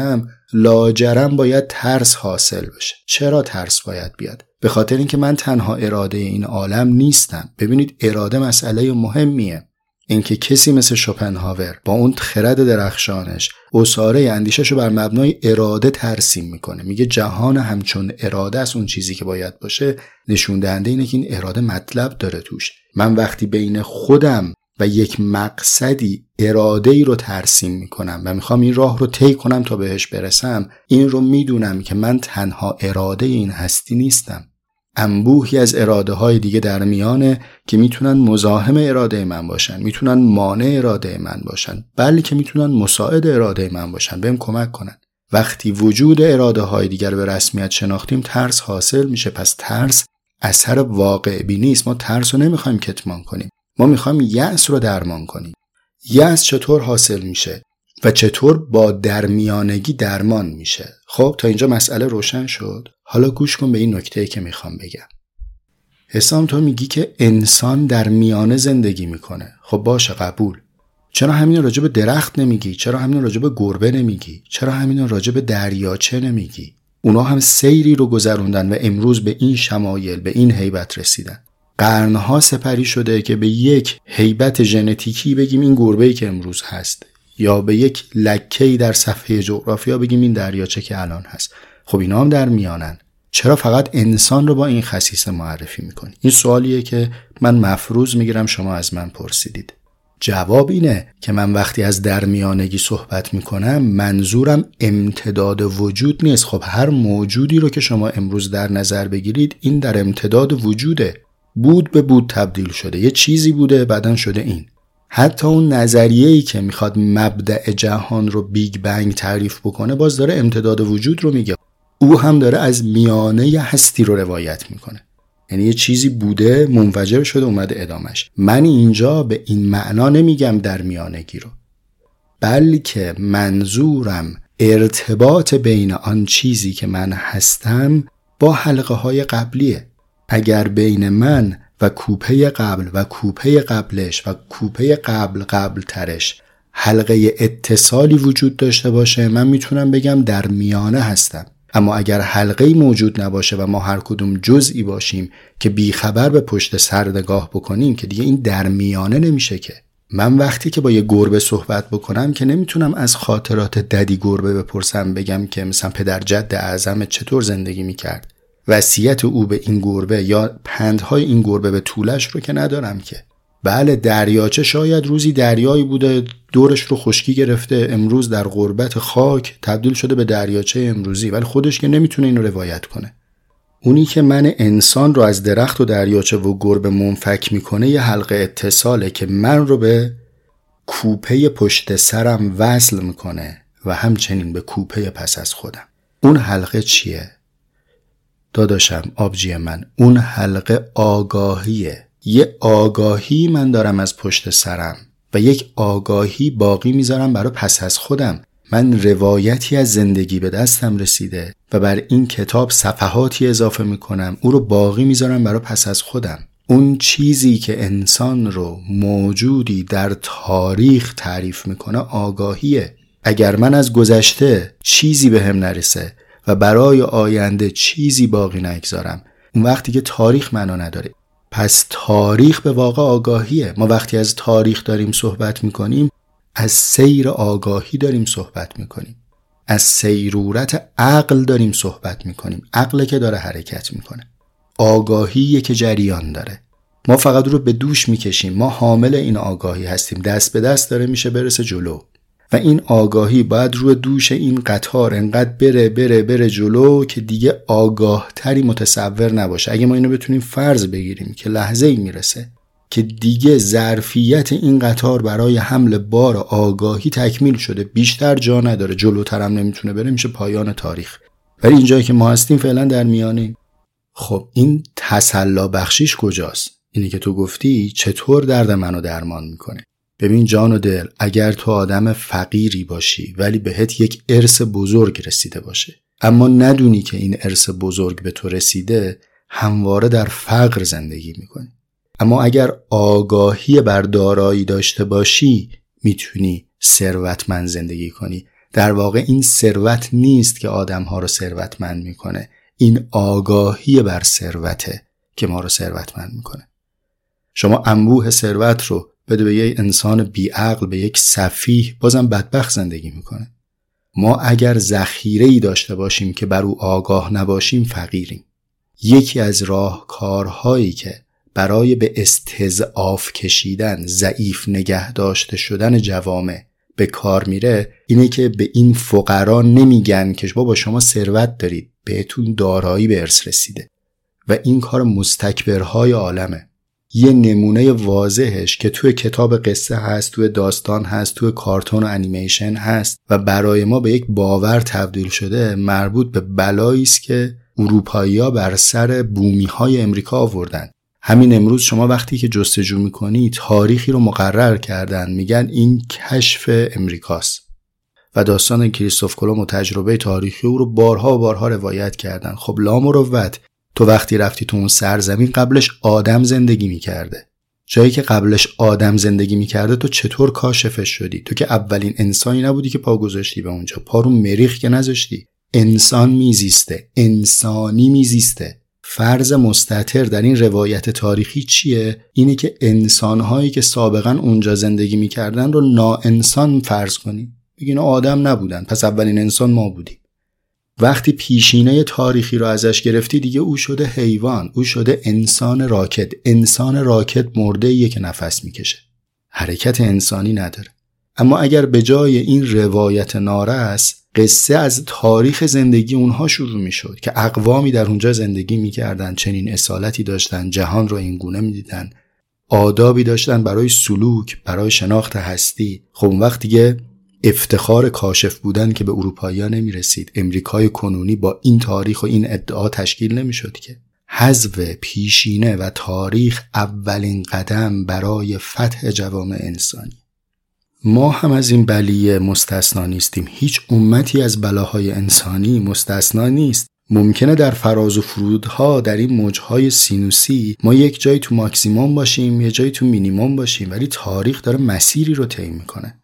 لاجرم باید ترس حاصل بشه. چرا ترس باید بیاد؟ به خاطر اینکه من تنها اراده این عالم نیستم. ببینید اراده مسئله مهمیه. اینکه کسی مثل شوپنهاور با اون خرد درخشانش اساره اندیششو بر مبنای اراده ترسیم میکنه، میگه جهان همچون اراده است، اون چیزی که باید باشه، نشون دهنده اینه که این اراده مطلب داره توش. من وقتی بین خودم و یک مقصدی اراده ای رو ترسیم میکنم و میخوام این راه رو طی کنم تا بهش برسم، این رو میدونم که من تنها اراده این هستی نیستم. انبوهی از اراده های دیگه در میانه که میتونن مزاحم اراده من باشن، میتونن مانع اراده من باشن، بلکه میتونن مساعد اراده من باشن، بهم کمک کنن. وقتی وجود اراده های دیگر به رسمیت شناختیم ترس حاصل میشه. پس ترس اثر واقع بینی است. ما ترس رو نمیخوایم کتمان کنیم، ما میخوایم یأس رو درمان کنیم. یأس چطور حاصل میشه و چطور با درمیانگی درمان میشه؟ خب تا اینجا مسئله روشن شد. حالا گوش کن به این نکته‌ای که میخوام بگم. حسام تو میگی که انسان در میانه زندگی میکنه. خب باشه، قبول. چرا همین راجع به درخت نمیگی؟ چرا همین راجع به گربه نمیگی؟ چرا همین راجع به دریاچه نمیگی؟ اونا هم سیری رو گذروندن و امروز به این شمایل، به این هیبت رسیدن. قرنها سپری شده که به یک هیبت ژنتیکی بگیم این گربه‌ای که امروز هست، یا به یک لکه‌ای در صفحه جغرافیا بگیم این دریاچه که الان هست. خب اینا هم در میانن. چرا فقط انسان رو با این خصیصه معرفی میکنی؟ این سوالیه که من مفروض میگیرم شما از من پرسیدید. جواب اینه که من وقتی از درمیانگی صحبت میکنم منظورم امتداد وجود نیست. خب هر موجودی رو که شما امروز در نظر بگیرید این در امتداد وجوده. بود به بود تبدیل شده، یه چیزی بوده بعدن شده این. حتی اون نظریه‌ای که میخواد مبدأ جهان رو بیگ بنگ تعریف بکنه باز داره امتداد وجود رو میگه. او هم داره از میانه هستی رو روایت میکنه. یعنی یه چیزی بوده، منفجر شده، اومده ادامش. من اینجا به این معنا نمیگم در میانگی رو، بلکه منظورم ارتباط بین آن چیزی که من هستم با حلقه های قبلیه. اگر بین من و کوپه قبل و کوپه قبلش و کوپه قبل قبل ترش حلقه اتصالی وجود داشته باشه، من میتونم بگم در میانه هستم. اما اگر حلقه‌ای موجود نباشه و ما هر کدوم جزئی باشیم که بیخبر به پشت سر نگاه بکنیم، که دیگه این در میانه نمیشه. که من وقتی که با یه گربه صحبت بکنم که نمیتونم از خاطرات ددی گربه بپرسم، بگم که مثلا پدر جد اعظم چطور زندگی میکرد، وصیت او به این گربه یا پندهای این گربه به طولش رو که ندارم. که بله دریاچه شاید روزی دریایی بوده دورش رو خشکی گرفته، امروز در غربت خاک تبدیل شده به دریاچه امروزی، ولی خودش که نمیتونه اینو روایت کنه. اونی که من انسان رو از درخت و دریاچه و گربه منفک میکنه یه حلقه اتصاله که من رو به کوپه پشت سرم وصل میکنه و همچنین به کوپه پس از خودم. اون حلقه چیه؟ داداشم آبجی من، اون حلقه آگاهیه. یه آگاهی من دارم از پشت سرم و یک آگاهی باقی میذارم برای پس از خودم. من روایتی از زندگی به دستم رسیده و بر این کتاب صفحاتی اضافه میکنم، او رو باقی میذارم برای پس از خودم. اون چیزی که انسان رو موجودی در تاریخ تعریف میکنه آگاهیه. اگر من از گذشته چیزی به هم نرسه و برای آینده چیزی باقی نگذارم، اون وقتی که تاریخ معنا نداره. پس تاریخ به واقع آگاهیه. ما وقتی از تاریخ داریم صحبت میکنیم از سیر آگاهی داریم صحبت میکنیم، از سیرورت عقل داریم صحبت میکنیم. عقل که داره حرکت میکنه، آگاهیه که جریان داره. ما فقط رو به دوش میکشیم، ما حامل این آگاهی هستیم، دست به دست داره میشه برسه جلو و این آگاهی باید روی دوش این قطار انقدر بره بره بره جلو که دیگه آگاه تری متصور نباشه. اگه ما اینو بتونیم فرض بگیریم که لحظه ای میرسه که دیگه ظرفیت این قطار برای حمل بار آگاهی تکمیل شده، بیشتر جا نداره، جلوتر هم نمیتونه بره، میشه پایان تاریخ. ولی اینجایی که ما هستیم فعلا در میانه. خب این تسلا بخشیش کجاست؟ اینی که تو گفتی چطور درد منو درمان میکنه. ببین جان و دل، اگر تو آدم فقیری باشی ولی بهت یک ارث بزرگ رسیده باشه، اما ندونی که این ارث بزرگ به تو رسیده، همواره در فقر زندگی میکنی. اما اگر آگاهی بر دارایی داشته باشی، میتونی ثروتمند زندگی کنی. در واقع این ثروت نیست که آدم‌ها رو ثروتمند میکنه، این آگاهی بر ثروته که ما رو ثروتمند میکنه. شما انبوه ثروت رو بده به یک انسان بیعقل، به یک سفیه، بازم بدبخت زندگی میکنه. ما اگر ذخیره‌ای داشته باشیم که بر او آگاه نباشیم فقیریم. یکی از راهکارهایی که برای به استضعاف کشیدن، ضعیف نگه داشته شدن جوامع به کار میره اینه که به این فقرا نمیگن که بابا شما ثروت دارید، بهتون دارایی به ارث رسیده و این کار مستکبرهای عالمه. یه نمونه واضحش که توی کتاب قصه هست، توی داستان هست، توی کارتون و انیمیشن هست و برای ما به یک باور تبدیل شده، مربوط به بلایی است که اروپایی‌ها بر سر بومی‌های امریکا آوردن. همین امروز شما وقتی که جستجو می‌کنی تاریخی رو مقرر کردن، میگن این کشف امریکاست و داستان کریستوف کلمب و تجربه تاریخی او رو بارها و بارها روایت کردن. خب لامروت، تو وقتی رفتی تو اون سرزمین قبلش آدم زندگی می‌کرده. جایی که قبلش آدم زندگی می‌کرده تو چطور کاشفش شدی؟ تو که اولین انسانی نبودی که پا گذاشتی به اونجا، پا رو مریخ که نذاشتی. انسان میزیسته، انسانی میزیسته. فرض مستتر در این روایت تاریخی چیه؟ اینه که انسانهایی که سابقا اونجا زندگی میکردن رو ناانسان فرض کنی. بگین آدم نبودن، پس اولین انسان ما بودیم. وقتی پیشینه تاریخی رو ازش گرفتی دیگه او شده حیوان، او شده انسان راکد. انسان راکد مرده‌ایه که نفس میکشه، حرکت انسانی نداره. اما اگر به جای این روایت نارس قصه از تاریخ زندگی اونها شروع می شد که اقوامی در اونجا زندگی می کردن، چنین اصالتی داشتن، جهان رو این گونه می دیدن، آدابی داشتن برای سلوک، برای شناخت هستی. خب اون وقت دیگه افتخار کاشف بودن که به اروپایی‌ها نمی رسید. امریکای کنونی با این تاریخ و این ادعا تشکیل نمی شد که. حذف پیشینه و تاریخ اولین قدم برای فتح جوامع انسانی. ما هم از این بلیه مستثنا نیستیم. هیچ امتی از بلاهای انسانی مستثنا نیست. ممکنه در فراز و فرودها، در این موجهای سینوسی، ما یک جایی تو ماکسیموم باشیم، یک جایی تو مینیموم باشیم، ولی تاریخ داره مسیری رو طی میکنه.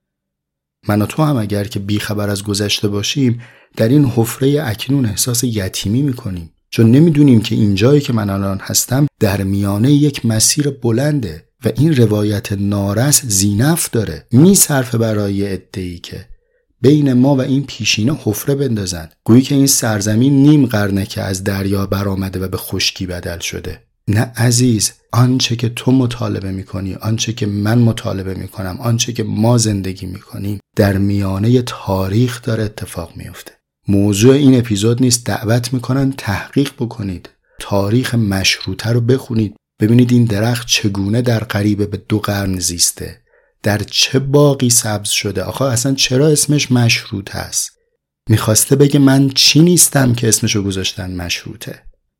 من و تو هم اگر که بیخبر از گذشته باشیم، در این حفره اکنون احساس یتیمی میکنیم، چون نمیدونیم که این جایی که من الان هستم در میانه یک مسیر بلنده و این روایت نارس زینف داره، میصرفه برای عده‌ای که بین ما و این پیشینه حفره بندازن، گویی که این سرزمین نیم قرنه که از دریا برآمده و به خشکی بدل شده. نه عزیز، آنچه که تو مطالبه میکنی، آنچه که من مطالبه میکنم، آنچه که ما زندگی میکنیم در میانه تاریخ داره اتفاق میفته. موضوع این اپیزود نیست. دعوت میکنن تحقیق بکنید، تاریخ مشروطه رو بخونید، ببینید این درخت چگونه در قریب به دو قرن زیسته، در چه باغی سبز شده. آخه اصلا چرا اسمش مشروطه است؟ میخواسته بگه من چی نیستم که اسمشو گذاشتن مشروطه.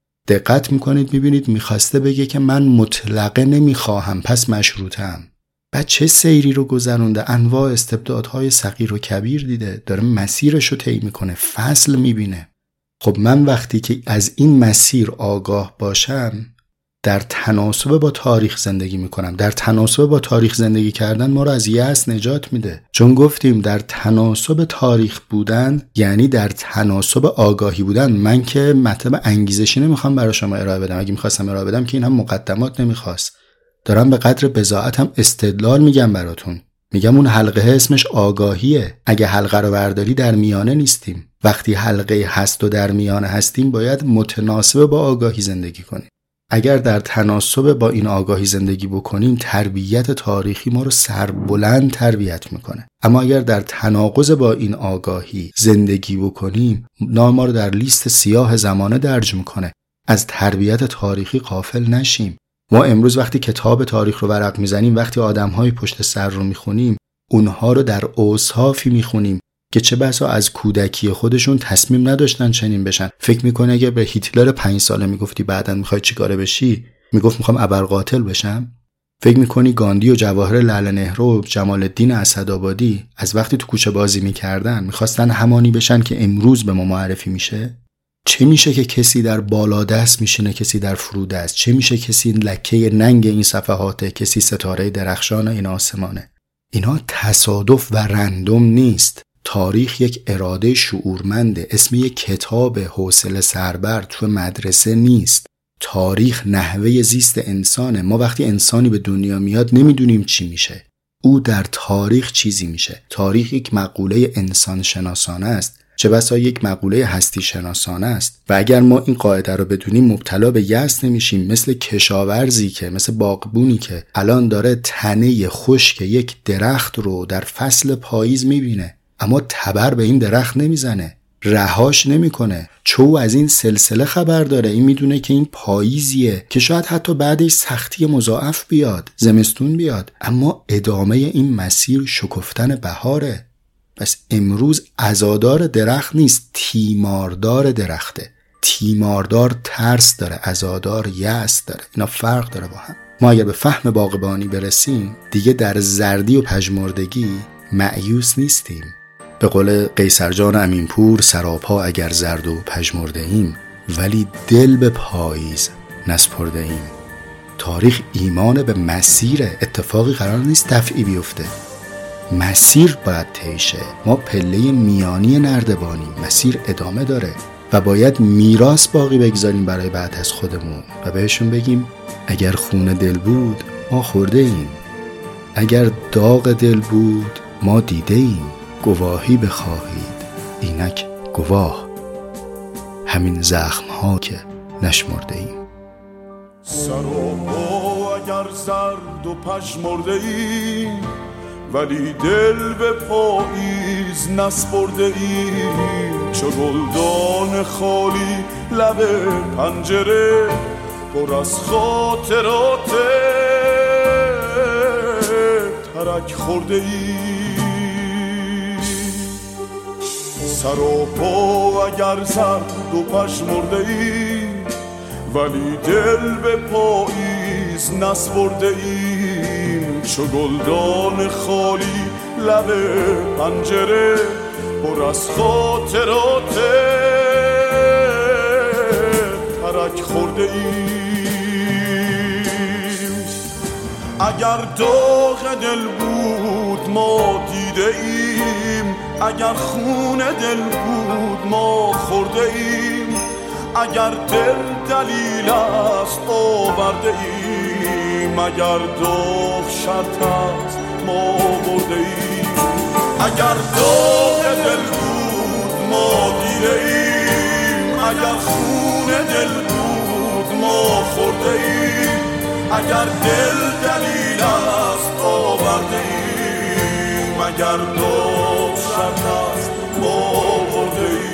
دقت میکنید میبینید میخواسته بگه که من مطلقه نمیخواهم پس مشروطه‌ام. بعد چه سیری رو گذرونده، انواع استبدادهای صغیر و کبیر دیده، داره مسیرش رو طی میکنه، فصل میبینه. خب من وقتی که از این مسیر آگاه باشم در تناسب با تاریخ زندگی میکنم. در تناسب با تاریخ زندگی کردن ما رو از یأس نجات میده، چون گفتیم در تناسب تاریخ بودن یعنی در تناسب آگاهی بودن. من که مطلب انگیزشی نمیخوام برای شما ارائه بدم، اگه میخواستم ارائه بدم که این هم مقدمات نمیخواست، دارم به قدر بضاعتم استدلال میگم براتون. میگم اون حلقه اسمش آگاهیه. اگه حلقه رو برداری در میانه نیستیم. وقتی حلقه هست و در میانه هستیم باید متناسب با آگاهی زندگی کنیم. اگر در تناسب با این آگاهی زندگی بکنیم تربیت تاریخی ما رو سربلند تربیت میکنه. اما اگر در تناقض با این آگاهی زندگی بکنیم نام ما رو در لیست سیاه زمانه درج میکنه. از تربیت تاریخی غافل نشیم. ما امروز وقتی کتاب تاریخ رو ورق میزنیم، وقتی آدم‌های پشت سر رو میخونیم، اونها رو در اوصافی میخونیم که چه بسا از کودکی خودشون تصمیم نداشتن چنین بشن. فکر میکنه اگه به هیتلر پنج ساله میگفتی بعداً میخوای چیکاره بشی، میگفت میخوام ابرقاتل بشم؟ فکر میکنی گاندی و جواهر لعل نهرو و جمال الدین اسدآبادی از وقتی تو کوچه بازی میکردن میخواستن همانی بشن که امروز به ما معرفی میشه؟ چه میشه که کسی در بالادست میشینه، کسی در فرودست؟ چه میشه کسی لکه ننگ این صفحاته، کسی ستاره درخشان این آسمانه؟ اینا تصادف و رندوم نیست. تاریخ یک اراده شعورمنده. اسم یک کتاب حوصله سربر تو مدرسه نیست. تاریخ نحوه زیست انسانه. ما وقتی انسانی به دنیا میاد نمیدونیم چی میشه. او در تاریخ چیزی میشه. تاریخ یک مقوله انسان شناسانه است، چه بسا یک مقوله هستی شناسانه است. و اگر ما این قاعده رو بدونیم مبتلا به یأس نمیشیم، مثل کشاورزی که مثل باغبونی که الان داره تنه خشک یک درخت رو در فصل پاییز میبینه اما تبر به این درخت نمیزنه، رهاش نمیکنه، چون از این سلسله خبر داره. این میدونه که این پاییزیه که شاید حتی بعدش سختی مضاعف بیاد، زمستون بیاد، اما ادامه این مسیر شکفتن بهاره. پس امروز عزادار درخت نیست، تیماردار درخته. تیماردار ترس داره، عزادار یأس داره. اینا فرق داره با هم. ما اگر به فهم باغبانی برسیم دیگه در زردی و پژمردگی مأیوس نیستیم. به قول قیصر جان امینپور، سراپا اگر زرد و پژمرده ایم ولی دل به پاییز نسپرده ایم. تاریخ ایمان به مسیر، اتفاقی قرار نیست دفعی بیفته. مسیر باید طی. ما پله میانی نردبانیم، مسیر ادامه داره و باید میراث باقی بگذاریم برای بعد از خودمون و بهشون بگیم اگر خون دل بود ما خورده ایم، اگر داغ دل بود ما دیده ایم. گواهی بخواهید اینک گواه، همین زخم ها که نشمرده ایم. سر و پا اگر زرد و پژمرده ایم ولی دل به پاییز نسپرده ایم. چو گلدان خالی لب پنجره پر از خاطرات ترک خورده ایم. سر و پا اگر زرد و پژمرده ایم ولی دل به پاییز نسپرده ایم. چو گلدان خالی لب پنجره پر از خاطرات ترک خورده ایم. اگر داغ دل بود ما دیده ایم، اگر خون دل بود ما خورده ایم. اگر دل دلیل است آورده ایم، اگر داغ شرط است ما برده ایم. اگر داغ دل بود ما دیده ایم، اگر خون دل بود ما خورده ایم. اگر دل دلیل است آورده ایم، اگر داغ شرط است ما برده ایم.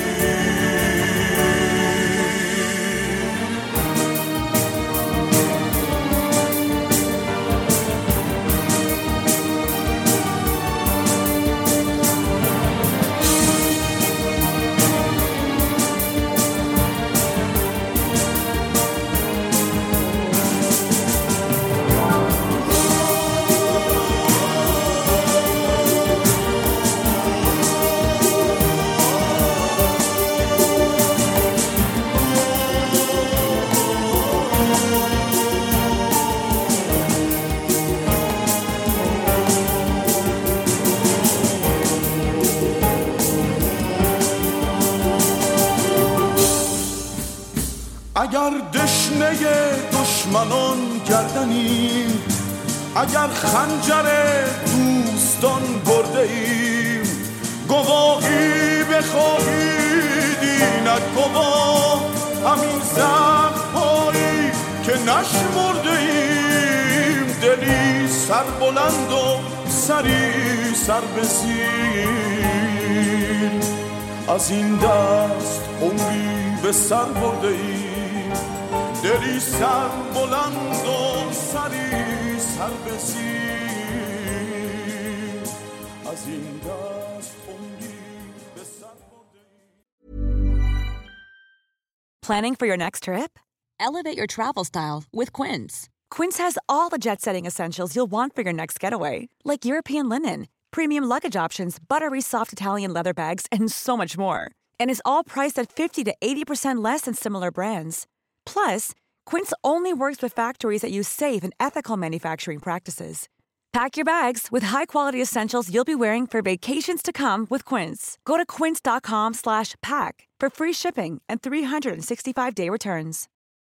اگر دشنه دشمنان گردنیم، اگر خنجر دوستان برده ایم، گواهی بخواهید اینک گواه، همین زخم‌هایی که نشمرده ایم. دلی سر بلند و سری سر به زیر، از این دست عمری به سر برده ایم. دلی سر بلند و سری سر به زیر، از این دست عمری به سر برده ایم. Planning for your next trip? Elevate your travel style with Quince. Quince has all the jet-setting essentials you'll want for your next getaway, like European linen, premium luggage options, buttery soft Italian leather bags, and so much more. And is all priced at fifty to eighty percent less than similar brands. Plus, Quince only works with factories that use safe and ethical manufacturing practices. Pack your bags with high-quality essentials you'll be wearing for vacations to come with Quince. Go to quince.com slash pack for free shipping and three sixty-five day returns.